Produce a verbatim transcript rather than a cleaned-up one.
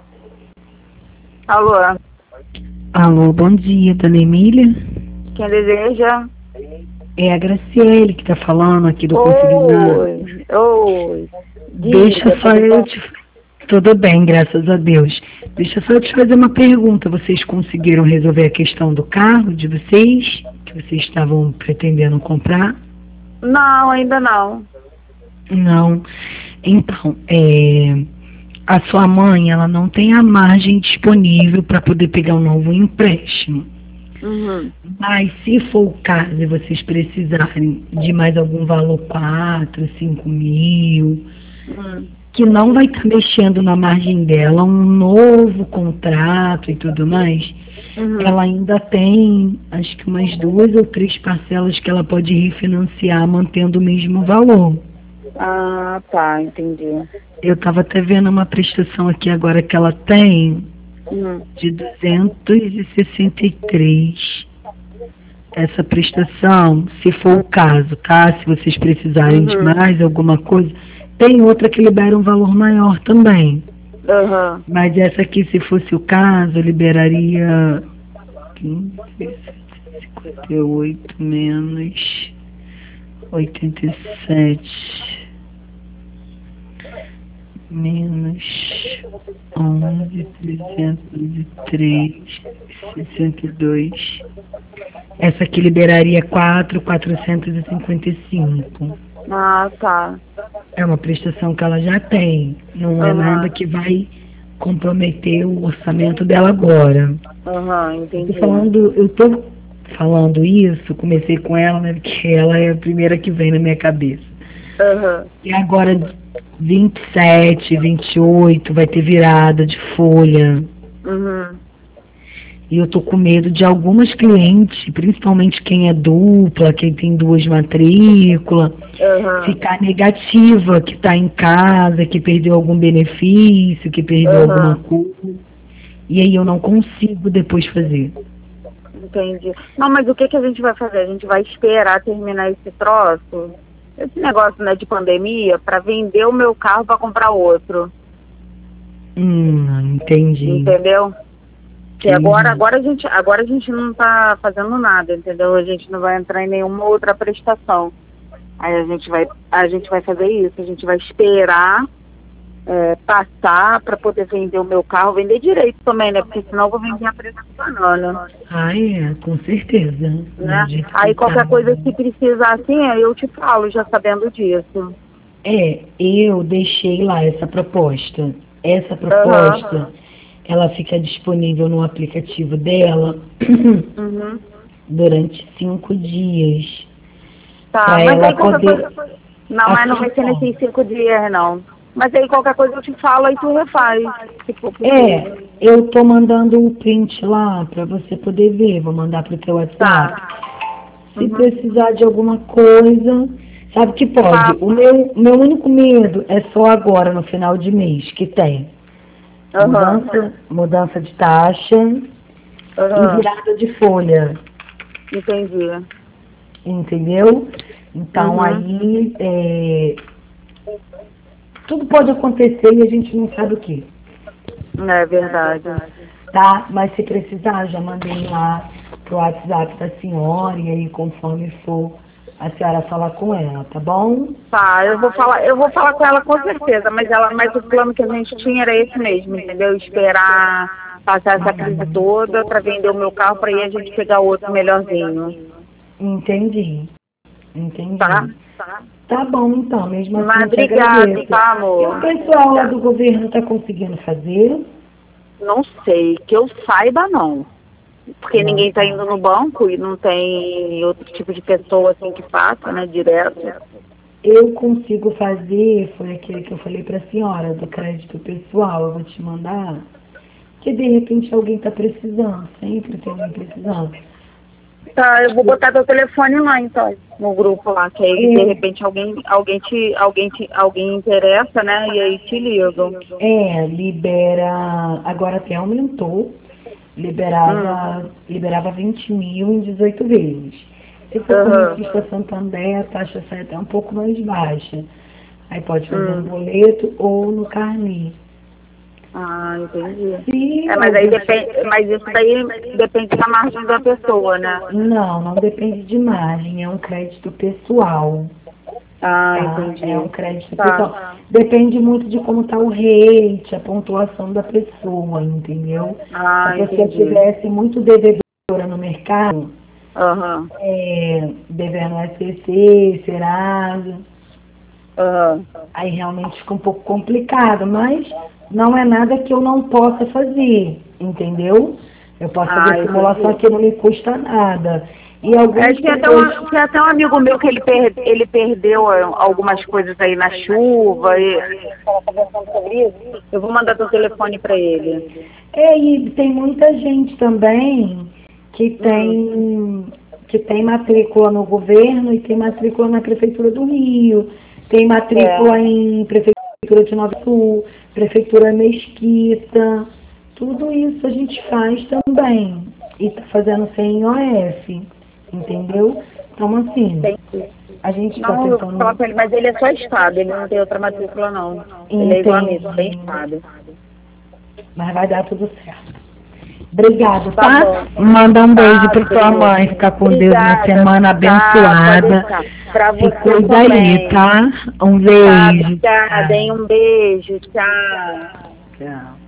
Alô, Alô, bom dia, dona Emília. quem deseja? É a Graciele que tá falando aqui do Consignado. Oi, oi, Deixa diga, só tudo eu bom? te... Tudo bem, graças a Deus. Deixa só eu te fazer uma pergunta. Vocês conseguiram resolver a questão do carro de vocês? Que vocês estavam pretendendo comprar? Não, ainda não. Não. Então, é... a sua mãe, ela não tem a margem disponível para poder pegar um novo empréstimo. Uhum. Mas se for o caso e vocês precisarem de mais algum valor, quatro, cinco mil, Uhum. que não vai estar mexendo na margem dela, um novo contrato e tudo mais, Uhum. ela ainda tem, acho que umas duas ou três parcelas que ela pode refinanciar mantendo o mesmo valor. Ah, tá, entendi. Eu estava até vendo uma prestação aqui agora que ela tem Uhum. de duzentos e sessenta e três. Essa prestação, se for o caso, tá? Se vocês precisarem de Uhum. mais alguma coisa, tem outra que libera um valor maior também. Uhum. Mas essa aqui, se fosse o caso, liberaria quinze, cinquenta e oito menos oitenta e sete menos onze, trezentos e três, sessenta e dois. Essa aqui liberaria quatro mil quatrocentos e cinquenta e cinco. Ah, tá. É uma prestação que ela já tem. Não é Uhum. nada que vai comprometer o orçamento dela agora. Uhum, Eu tô entendi. falando, eu tô falando isso, comecei com ela, né? Porque ela é a primeira que vem na minha cabeça. Uhum. E agora, vinte e sete, vinte e oito, vai ter virada de folha. Uhum. E eu tô com medo de algumas clientes, principalmente quem é dupla, quem tem duas matrículas, Uhum. ficar negativa, que está em casa, que perdeu algum benefício, que perdeu alguma Uhum. coisa. E aí eu não consigo depois fazer. Entendi. Não, mas o que, que a gente vai fazer? A gente vai esperar terminar esse troço, esse negócio, né, de pandemia, para vender o meu carro para comprar outro. Hum, entendi. Entendeu? Que agora, Entendi. agora a gente, agora a gente não está fazendo nada, entendeu? A gente não vai entrar em nenhuma outra prestação. Aí a gente vai, a gente vai fazer isso, a gente vai esperar é, passar para poder vender o meu carro, vender direito também, né? Porque senão eu vou vender a preço de banana, Ah, é, com certeza. Do né? jeito que Aí tá. qualquer coisa se precisar assim, aí eu te falo, já sabendo disso. É, eu deixei lá essa proposta. Essa Aham. proposta, ela fica disponível no aplicativo dela Uhum. durante cinco dias. Tá, Para mas ela aí qualquer poder. coisa. Não, mas não Assim, vai ser ó. nesses cinco dias, não. Mas aí qualquer coisa eu te falo e tu refaz, se for É, possível. eu tô mandando o print lá para você poder ver. Vou mandar pro teu WhatsApp. Tá. Se Uhum. precisar de alguma coisa, sabe que pode. Tá. O meu, meu único medo é só agora, no final de mês, que tem Aham. mudança, mudança de taxa e Aham. virada de folha, Entendi. entendeu? Então Uhum. aí é, tudo pode acontecer e a gente não sabe o que, É verdade. tá? Mas se precisar, já mandei lá pro WhatsApp da senhora e aí conforme for a senhora falar com ela, tá bom? Tá, eu vou falar, eu vou falar com ela com certeza, mas ela, mas o plano que a gente tinha era esse mesmo, entendeu? Esperar passar essa crise toda para vender o meu carro para aí a gente pegar outro melhorzinho. Entendi, Tá? entendi. Tá bom, então, mesmo assim Mas eu te obrigado, agradeço. tá, E o amor? pessoal lá do governo está conseguindo fazer? Não sei, que eu saiba não. Porque Não ninguém tá tá. indo no banco e não tem outro tipo de pessoa assim que faça, né, direto. Eu consigo fazer, foi aquele que eu falei para a senhora, do crédito pessoal, eu vou te mandar, que de repente alguém está precisando, sempre tem alguém precisando. Tá, eu vou botar teu telefone lá então, no grupo lá, que aí de É, repente alguém, alguém te, alguém te, alguém interessa, né? E aí te ligam. é, libera, agora até aumentou, Hum, liberava, liberava vinte mil em dezoito vezes. Se for aham, correntista Santander, a taxa sai até um pouco mais baixa. Aí pode fazer no hum, boleto ou no carnê. Ah, entendi. Se É, mas aí alguém- depende, mas isso daí depende da margem da pessoa, né? Não, não depende de margem, é um crédito pessoal. Ah, Tá? É um entendi. crédito pessoal. Tá. Depende muito de como está o rate, a pontuação da pessoa, entendeu? Se a Ah, pessoa entendi. tivesse muito devedora no mercado, Aham. é, devendo S E C, Serasa, Aham. aí realmente fica um pouco complicado, mas não é nada que eu não possa fazer, entendeu? Eu posso fazer Ah, a simulação entendi. que não me custa nada. E É, algumas tinha até, pessoas. um, tinha até um amigo meu que ele, per, ele perdeu eh, algumas coisas aí na chuva. E a gente estava conversando sobre isso. Eu vou mandar teu telefone para ele. É, e tem muita gente também que Hum, tem, que tem matrícula no governo e tem matrícula na Prefeitura do Rio, tem é. matrícula em Prefeitura de Nova Sul, Prefeitura Mesquita, tudo isso a gente faz também. E está fazendo sem O F, entendeu? Então, assim, Entendi. a gente está Não, eu vou falar tentando com ele, mas ele é só estado, ele não tem outra matrícula, não. Ele é igual a mim, só tem entender, estado. mas vai dar tudo certo. Obrigado, Tá tá? bom. Manda um beijo Tá, pra tua Cris. mãe. Ficar com Deus, uma Obrigada. semana Tá, pode abençoada. deixar. Pra Se você cuida aí, também. tá? Um Tá, beijo. obrigada, hein? Tchau. Um beijo. Tchau. Tchau.